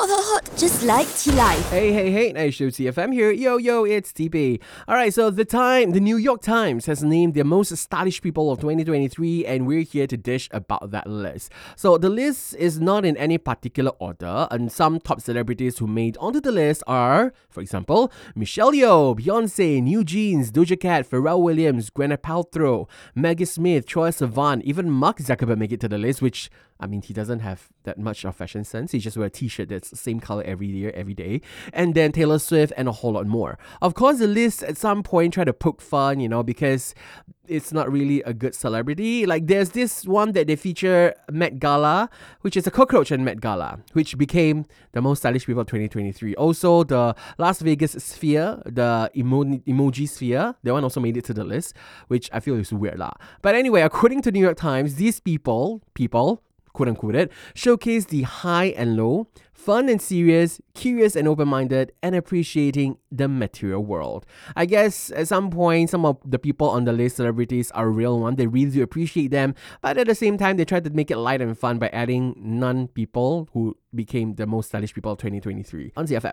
Hot, hot, hot, just like Tea Life. Hey, nice show TFM here. Yo, it's TB. Alright, so the New York Times has named the most stylish people of 2023, and we're here to dish about that list. So the list is not in any particular order, and some top celebrities who made onto the list are, for example, Michelle Yeoh, Beyonce, New Jeans, Doja Cat, Pharrell Williams, Gwyneth Paltrow, Maggie Smith, Troye Sivan, even Mark Zuckerberg make it to the list, which, I mean, he doesn't have that much of fashion sense. He just wears a t-shirt that's the same color every year, every day. And then Taylor Swift and a whole lot more. Of course, the list at some point tried to poke fun, because it's not really a good celebrity. Like, there's this one that they feature Met Gala, which is a cockroach in Met Gala, which became the most stylish people of 2023. Also, the Las Vegas sphere, the emoji sphere, that one also made it to the list, which I feel is weird lah. But anyway, according to New York Times, these people, quote unquote it, showcase the high and low, fun and serious, curious and open-minded, and appreciating the material world. I guess at some point, some of the people on the list, celebrities, are real one. They really do appreciate them, but at the same time, they try to make it light and fun by adding non-people who became the most stylish people of 2023 on CFM.